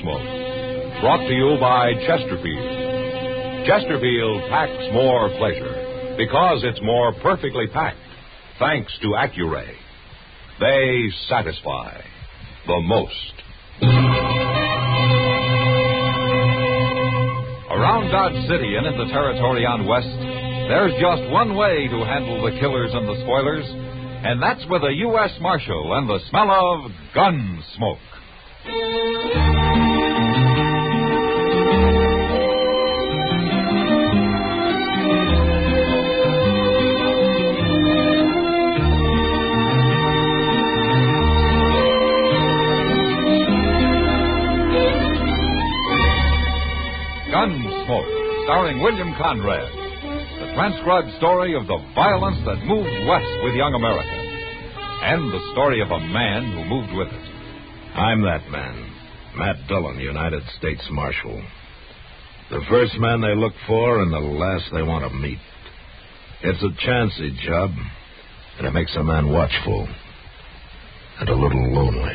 Gunsmoke. Brought to you by Chesterfield. Chesterfield packs more pleasure because it's more perfectly packed, thanks to Accuray. They satisfy the most. Around Dodge City and in the territory on West, there's just one way to handle the killers and the spoilers, and that's with a U.S. Marshal and the smell of gun smoke. Gunsmoke, starring William Conrad. The transcribed story of the violence that moved west with young America. And the story of a man who moved with it. I'm that man, Matt Dillon, United States Marshal. The first man they look for and the last they want to meet. It's a chancy job, and it makes a man watchful and a little lonely.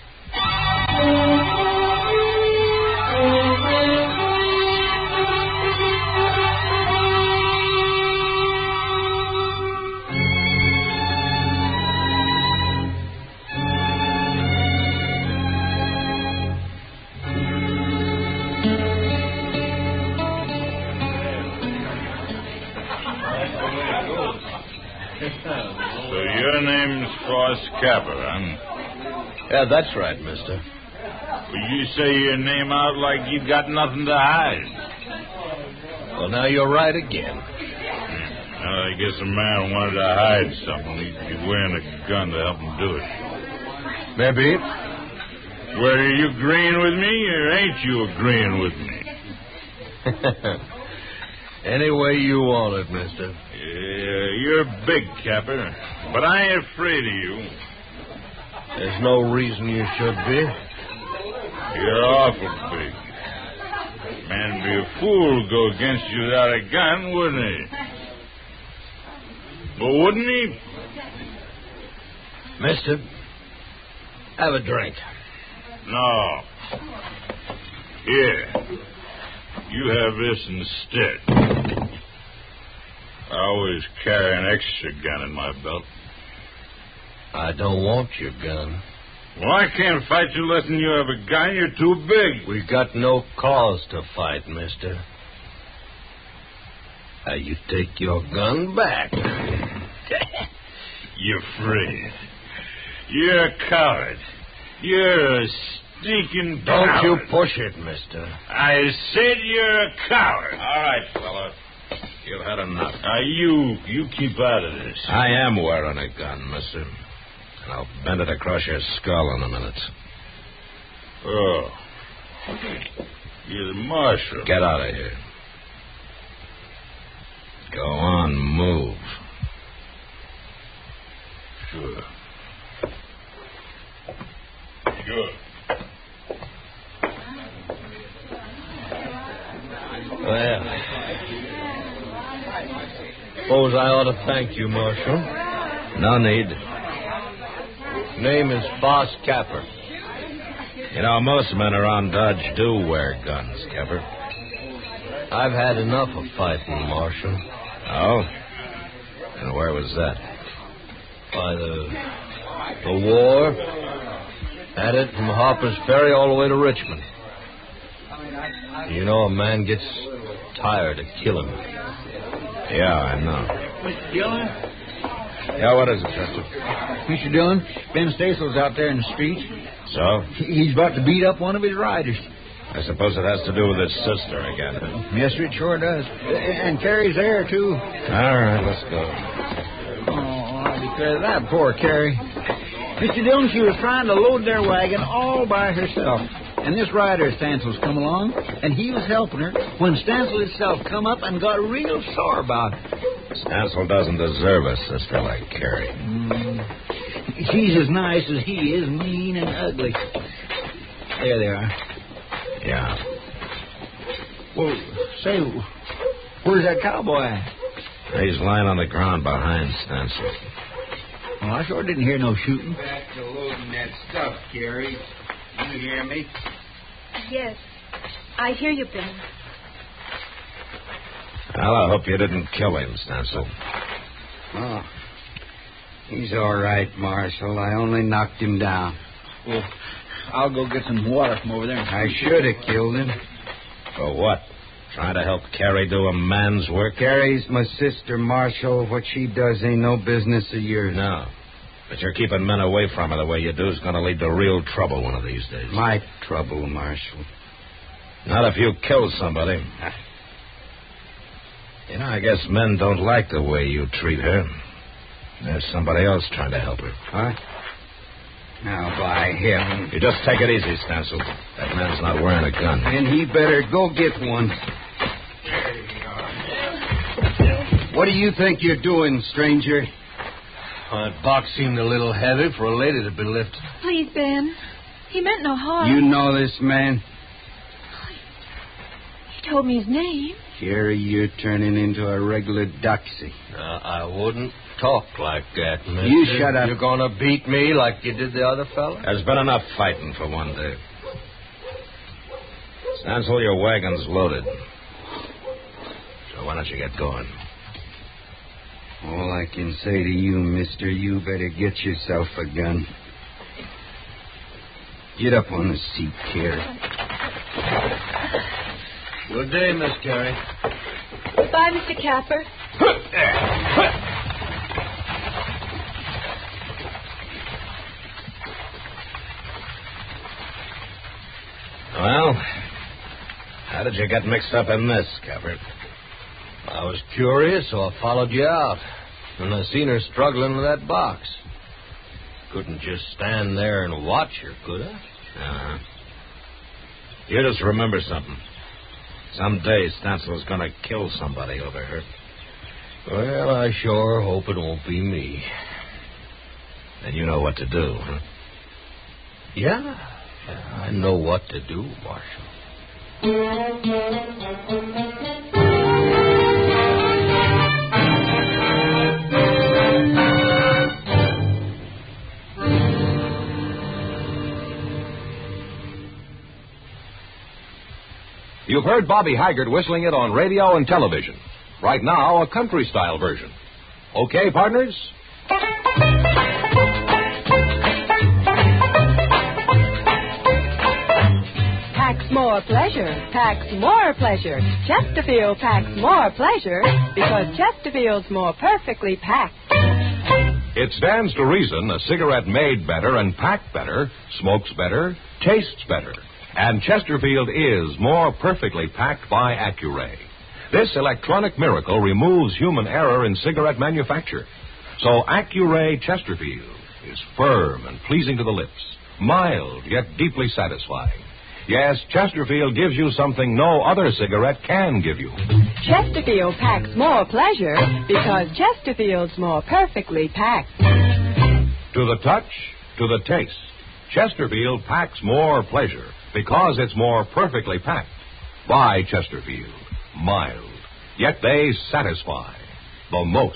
So your name's Frost Capper, huh? Yeah, that's right, mister. Well, you say your name out like you got nothing to hide. Well, now you're right again. Well, I guess a man wanted to hide something. He'd be wearing a gun to help him do it. Maybe. Well, are you agreeing with me, or ain't you agreeing with me? Any way you want it, mister. Yeah, you're big, Capper, but I ain't afraid of you. There's no reason you should be. You're awful big. Man'd be a fool to go against you without a gun, wouldn't he? Well, wouldn't he? Mister, have a drink. No. Here. You have this instead. I always carry an extra gun in my belt. I don't want your gun. Well, I can't fight you less than you have a gun. You're too big. We got no cause to fight, mister. Now, you take your gun back. You're afraid. You're a coward. You're a stinking Don't coward. you push it, mister. I said you're a coward. All right, fella. You've had enough. Now, you keep out of this. I am wearing a gun, mister. And I'll bend it across your skull in a minute. Oh. You're the marshal. Get out of here. Go on, move. Sure. Sure. Well, suppose I ought to thank you, Marshal. No need. Name is Boss Capper. You know, most men around Dodge do wear guns, Capper. I've had enough of fighting, Marshal. Oh? And where was that? By the war. Had it from Harper's Ferry all the way to Richmond. You know, a man gets tired of killing. Yeah, I know. Mr. Dillon? Yeah, what is it, Chester? Mr. Dillon, Ben Stasel's out there in the street. So? He's about to beat up one of his riders. I suppose it has to do with his sister again. Yes, sir, it sure does. And Carrie's there, too. All right, let's go. Oh, I declare that poor Carrie. Mr. Dillon, she was trying to load their wagon all by herself. And this rider, Stansel's come along, and he was helping her when Stansel himself come up and got real sore about it. Stansel doesn't deserve a sister like Carrie. She's as nice as he is, mean and ugly. There they are. Yeah. Well, say, where's that cowboy at? He's lying on the ground behind Stansel. Well, I sure didn't hear no shooting. Back to loading that stuff, Carrie. You hear me? Yes. I hear you, Ben. Well, I hope you didn't kill him, Stansel. Oh, he's all right, Marshal. I only knocked him down. Well, I'll go get some water from over there. I should have killed him. For what? Trying to help Carrie do a man's work? Carrie's my sister, Marshal. What she does ain't no business of yours. No. But you're keeping men away from her the way you do is going to lead to real trouble one of these days. My trouble, Marshal. Not if you kill somebody. You know, I guess men don't like the way you treat her. There's somebody else trying to help her. What? Now, by heaven. You just take it easy, Stansel. That man's not wearing a gun. Then he better go get one. What do you think you're doing, stranger? That box seemed a little heavy for a lady to be lifted. Please, Ben. He meant no harm. You know this man? He told me his name. Carrie, you're turning into a regular doxy. I wouldn't talk like that, mister. You shut up. You're going to beat me like you did the other fella? There's been enough fighting for one day. Stansel, your wagon's loaded. So why don't you get going? All I can say to you, mister, you better get yourself a gun. Get up on the seat, Carrie. Good day, Miss Carrie. Bye, Mr. Capper. Well, how did you get mixed up in this, Capper? I was curious, so I followed you out. And I seen her struggling with that box. Couldn't just stand there and watch her, could I? Uh-huh. You just remember something. Someday Stansel's going to kill somebody over her. Well, I sure hope it won't be me. And you know what to do, huh? Yeah, I know what to do, Marshal. You've heard Bobby Haggart whistling it on radio and television. Right now, a country-style version. Okay, partners? Packs more pleasure. Packs more pleasure. Chesterfield packs more pleasure because Chesterfield's more perfectly packed. It stands to reason a cigarette made better and packed better, smokes better, tastes better. And Chesterfield is more perfectly packed by Accuray. This electronic miracle removes human error in cigarette manufacture. So Accuray Chesterfield is firm and pleasing to the lips, mild yet deeply satisfying. Yes, Chesterfield gives you something no other cigarette can give you. Chesterfield packs more pleasure because Chesterfield's more perfectly packed. To the touch, to the taste, Chesterfield packs more pleasure because it's more perfectly packed by Chesterfield. Mild, yet they satisfy the most.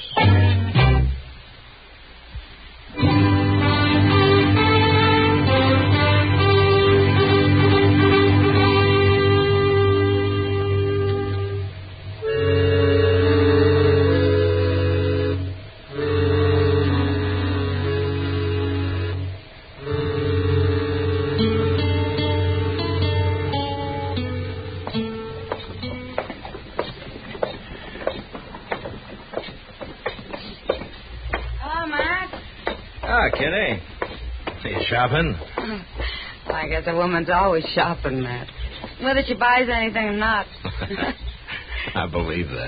Kitty. Are you shopping? I guess a woman's always shopping, Matt. Whether she buys anything or not. I believe that.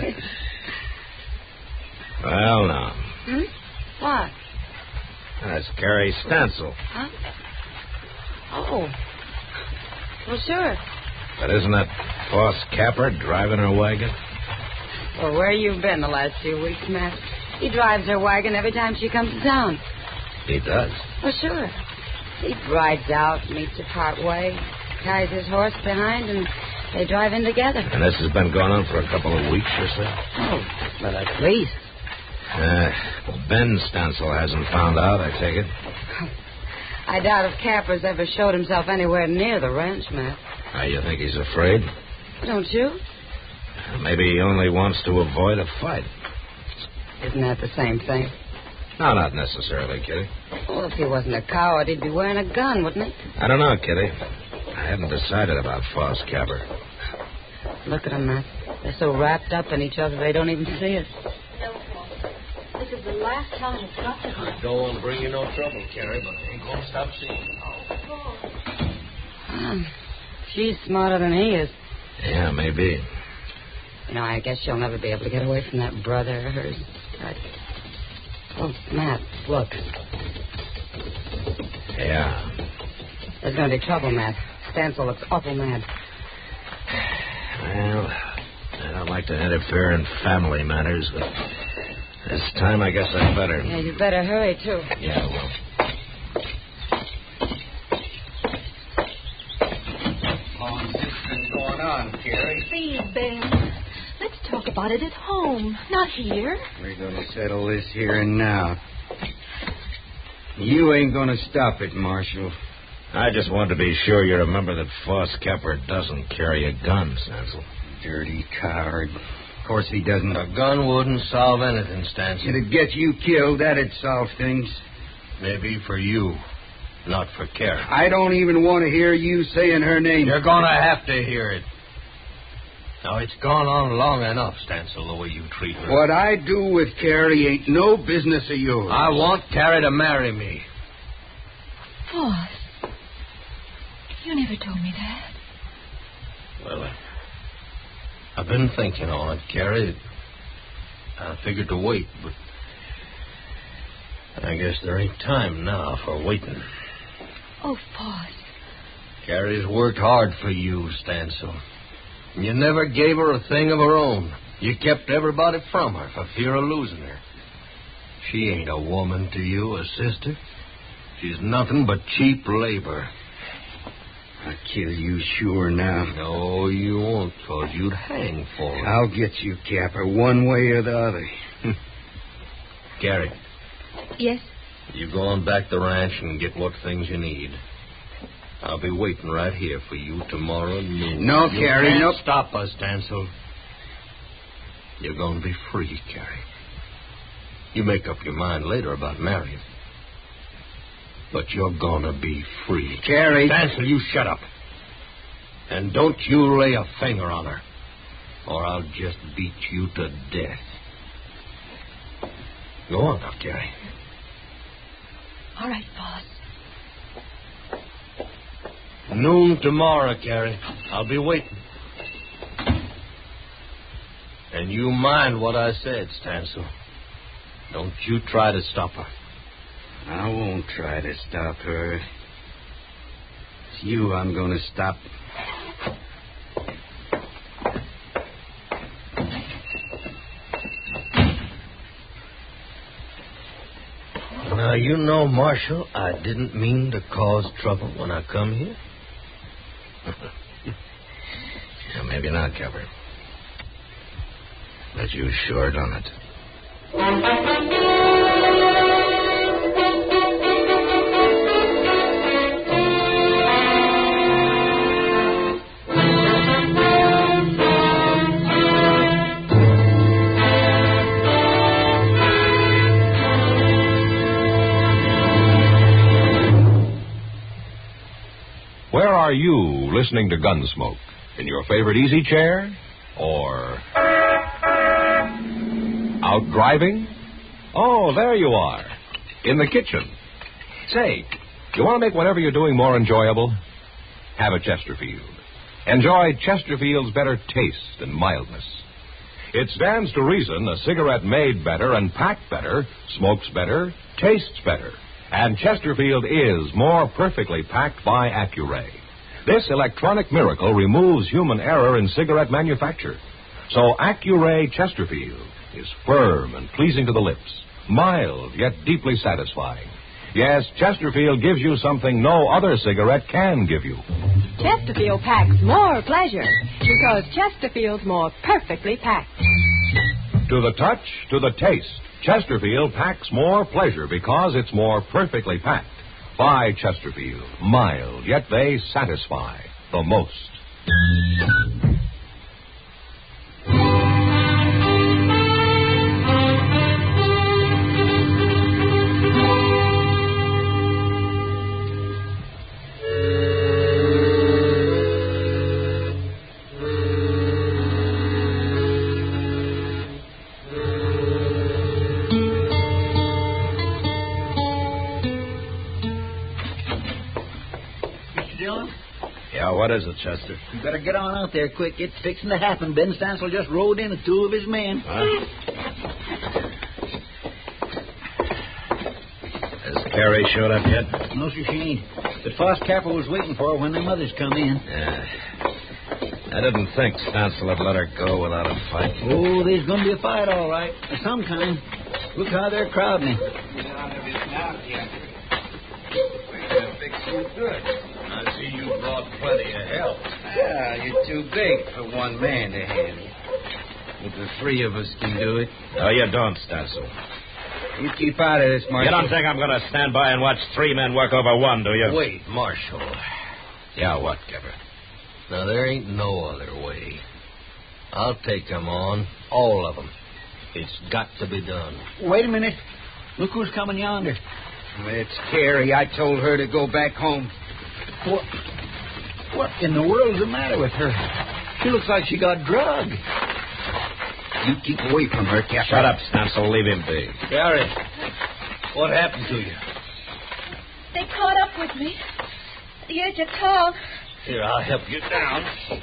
Well, now. What? That's Carrie Stansel. Huh? Oh. Well, sure. But isn't that Boss Capper driving her wagon? Well, where you been the last few weeks, Matt? He drives her wagon every time she comes to town. He does? Well, sure. He rides out, meets her part way, carries his horse behind, and they drive in together. And this has been going on for a couple of weeks or so? Oh, well, at least. Ben Stansel hasn't found out, I take it. I doubt if Capper's ever showed himself anywhere near the ranch, Matt. You think he's afraid? Don't you? Maybe he only wants to avoid a fight. Isn't that the same thing? No, not necessarily, Kitty. Well, if he wasn't a coward, he'd be wearing a gun, wouldn't he? I don't know, Kitty. I haven't decided about Foss Capper. Look at them, Matt. They're so wrapped up in each other they don't even see us. This is the last time it's got to I don't want to bring you no trouble, Carrie, but I ain't going to stop seeing you. She's smarter than he is. Yeah, maybe. You know, I guess she'll never be able to get away from that brother of hers. Oh, Matt, look. Yeah. There's going to be trouble, Matt. Stansel looks awful mad. Well, I don't like to interfere in family matters, but this time I guess I better. Yeah, you better hurry, too. Yeah, I will. How long's this been going on, Carrie? Please, Ben. Let's talk about it at home, not here. We're going to settle this here and now. You ain't going to stop it, Marshal. I just wanted to be sure you remember that Foss Capper doesn't carry a gun, Stansel. Dirty coward. Of course he doesn't. A gun wouldn't solve anything, Stansel. It'd get you killed. That'd solve things. Maybe for you, not for Carrie. I don't even want to hear you saying her name. You're going to have to hear it. Now, it's gone on long enough, Stansel, the way you treat her. What I do with Carrie ain't no business of yours. I want Carrie to marry me. Foss, you never told me that. Well, I've been thinking on it, Carrie. I figured to wait, but I guess there ain't time now for waiting. Oh, Foss. Carrie's worked hard for you, Stansel. You never gave her a thing of her own. You kept everybody from her for fear of losing her. She ain't a woman to you, a sister. She's nothing but cheap labor. I'll kill you sure now. No, you won't, 'cause you'd hang for her. I'll get you, Capper, one way or the other. Carrie, Yes? you go on back to the ranch and get what things you need. I'll be waiting right here for you tomorrow noon. No, Carrie, you no. can't stop us, Stansel. You're going to be free, Carrie. You make up your mind later about marrying. But you're going to be free. Carrie. Stansel, you shut up. And don't you lay a finger on her, or I'll just beat you to death. Go on now, Carrie. All right, Foss. Noon tomorrow, Carrie. I'll be waiting. And you mind what I said, Stansel. Don't you try to stop her. I won't try to stop her. It's you I'm going to stop. Now, you know, Marshal, I didn't mean to cause trouble when I come here. Yeah, maybe not, Capper. But you sure done it. Where are you listening to Gunsmoke? In your favorite easy chair? Or out driving? Oh, there you are. In the kitchen. Say, you want to make whatever you're doing more enjoyable? Have a Chesterfield. Enjoy Chesterfield's better taste and mildness. It stands to reason a cigarette made better and packed better, smokes better, tastes better. And Chesterfield is more perfectly packed by Accuray. This electronic miracle removes human error in cigarette manufacture. So Accuray Chesterfield is firm and pleasing to the lips, mild yet deeply satisfying. Yes, Chesterfield gives you something no other cigarette can give you. Chesterfield packs more pleasure because Chesterfield's more perfectly packed. To the touch, to the taste, Chesterfield packs more pleasure because it's more perfectly packed. By Chesterfield, mild, yet they satisfy the most. Yeah, what is it, Chester? You better get on out there quick. It's fixing to happen. Ben Stansel just rode in with two of his men. Huh? Has Carrie showed up yet? No, sir, she ain't. But Foss Capper was waiting for her when them others come in. Yeah. I didn't think Stansel would let her go without a fight. Oh, there's going to be a fight, all right. Of some kind. Look how they're crowding him. Good. I see you brought plenty of help. Yeah, you're too big for one man to handle. But the three of us can do it. No, you don't, Stansel. You keep out of this, Marshal. You don't think I'm going to stand by and watch three men work over one, do you? Wait, Marshal. Yeah, what, Capper? Now, there ain't no other way. I'll take them on, all of them. It's got to be done. Wait a minute. Look who's coming yonder. It's Carrie. I told her to go back home. What in the world's the matter with her? She looks like she got drugged. You keep away from her, Captain. Shut up, Stansel. Leave him be. Carrie, what happened to you? They caught up with me. At the edge of town. Here, I'll help you down.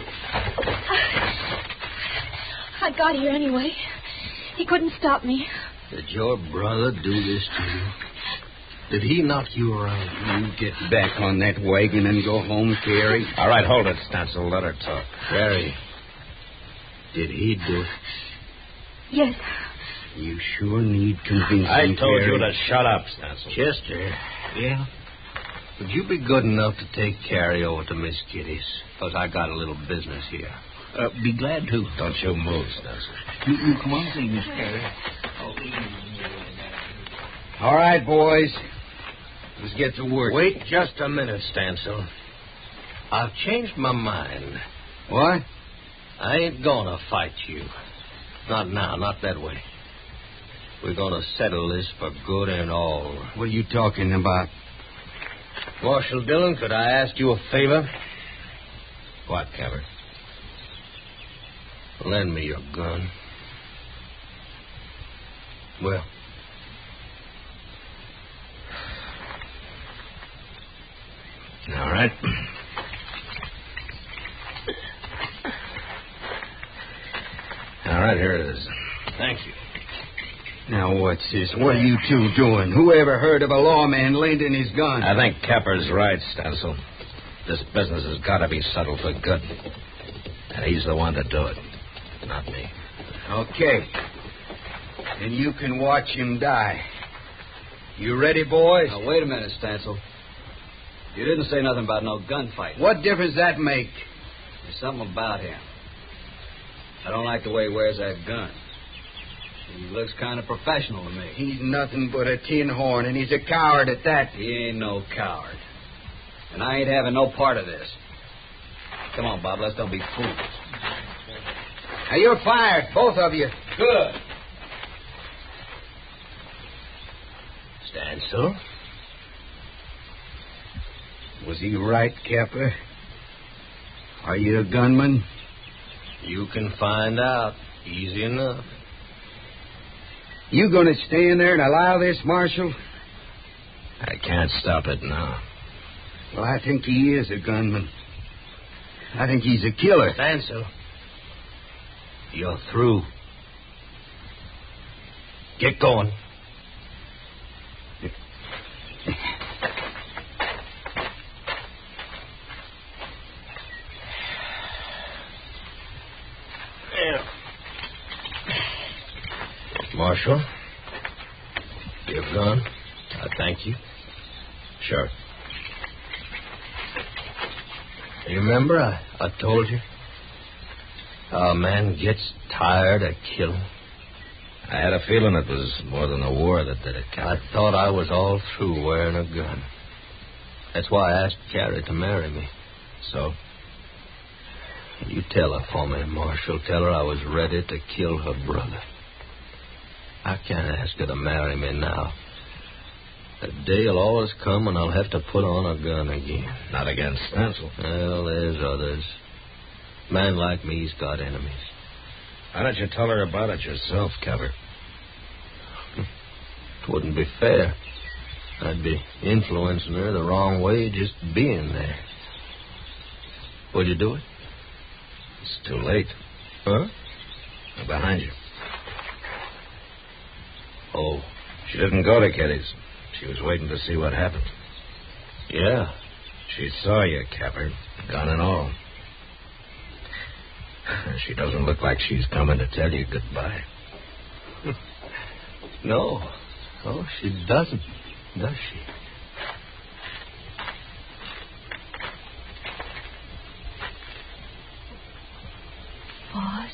I got here anyway. He couldn't stop me. Did your brother do this to you? Did he knock you around? You get back on that wagon and go home, Carrie. All right, hold it, Stansel. Let her talk. Carrie, did he do it? Yes. You sure need convincing, I told Carrie. you to shut up, Stansel. Chester. Yeah? Would you be good enough to take Carrie over to Miss Kitty's? Because I got a little business here. Be glad to. Don't you move, Stansel. You come on, see, Miss Carrie. All right, boys. Let's get to work. Wait just a minute, Stansel. I've changed my mind. What? I ain't gonna fight you. Not now, not that way. We're gonna settle this for good and all. What are you talking about? Marshal Dillon, could I ask you a favor? What, Capper? Lend me your gun. Well, all right. All right, here it is. thank you. Now, what's this? What are you two doing? Who ever heard of a lawman lending his gun? I think Capper's right, Stansel. This business has got to be settled for good. And he's the one to do it, not me. Okay. And you can watch him die. You ready, boys? Now, wait a minute, Stansel. You didn't say nothing about no gunfight. What difference that make? There's something about him. I don't like the way he wears that gun. He looks kind of professional to me. He's nothing but a tin horn, and he's a coward at that. He ain't no coward. And I ain't having no part of this. Come on, Bob, let's don't be fools. Now, you're fired, both of you. Good. Stansel? Was he right, Capper? Are you a gunman? You can find out. Easy enough. You going to stand there and allow this, Marshal? I can't stop it now. Well, I think he is a gunman. I think he's a killer. Stansel, you're through. Get going. Marshal, your gun. I thank you. Sure. You remember I told you how a man gets tired of killing? I had a feeling it was more than the war that did it, Capper. I thought I was all through wearing a gun. That's why I asked Carrie to marry me. So? You tell her for me, Marshal. Tell her I was ready to kill her brother. I can't ask her to marry me now. The day'll always come when I'll have to put on a gun again. Not against Stancil. Well, there's others. A man like me's got enemies. Why don't you tell her about it yourself, Cover? It wouldn't be fair. I'd be influencing her the wrong way just being there. Would you do it? It's too late. Huh? They're behind you. Oh. She didn't go to Kitty's. She was waiting to see what happened. Yeah. She saw you, Capper, gun and all. She doesn't look like she's coming to tell you goodbye. No. Oh, she doesn't, does she? Boss?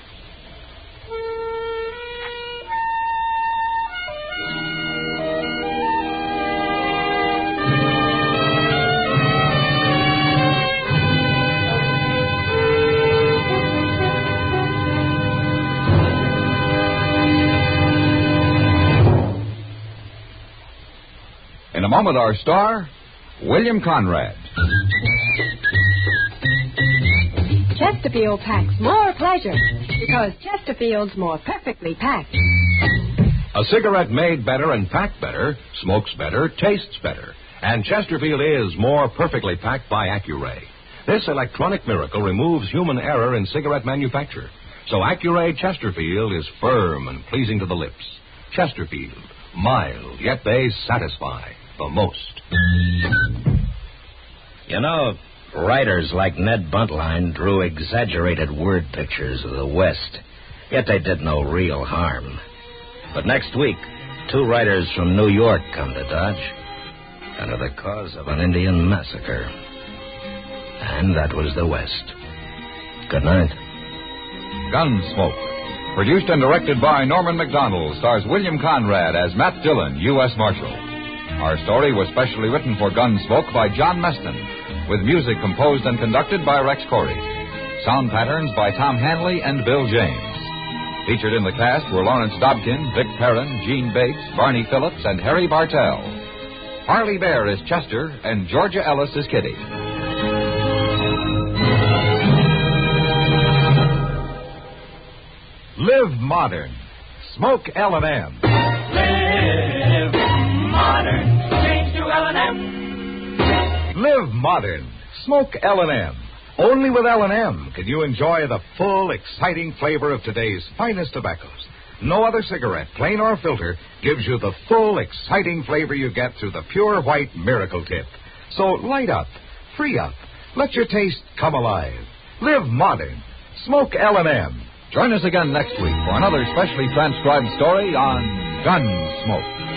In a moment, our star, William Conrad. Chesterfield packs more pleasure because Chesterfield's more perfectly packed. A cigarette made better and packed better, smokes better, tastes better. And Chesterfield is more perfectly packed by Accuray. This electronic miracle removes human error in cigarette manufacture. So Accuray Chesterfield is firm and pleasing to the lips. Chesterfield, mild, yet they satisfy the most. You know, writers like Ned Buntline drew exaggerated word pictures of the West, yet they did no real harm. But next week, 2 writers from New York come to Dodge under the cause of an Indian massacre. And that was the West. Good night. Gunsmoke. Produced and directed by Norman MacDonald, stars William Conrad as Matt Dillon, U.S. Marshal. Our story was specially written for Gunsmoke by John Meston, with music composed and conducted by Rex Corey. Sound patterns by Tom Hanley and Bill James. Featured in the cast were Lawrence Dobkin, Vic Perrin, Gene Bates, Barney Phillips, and Harry Bartell. Harley Bear is Chester, and Georgia Ellis is Kitty. Live modern. Smoke L&M. Live modern. Change to L&M. Live modern. Smoke L&M. Only with L&M can you enjoy the full, exciting flavor of today's finest tobaccos. No other cigarette, plain or filter, gives you the full, exciting flavor you get through the pure white Miracle Tip. So light up, free up, let your taste come alive. Live modern. Smoke L&M. Join us again next week for another specially transcribed story on Gunsmoke.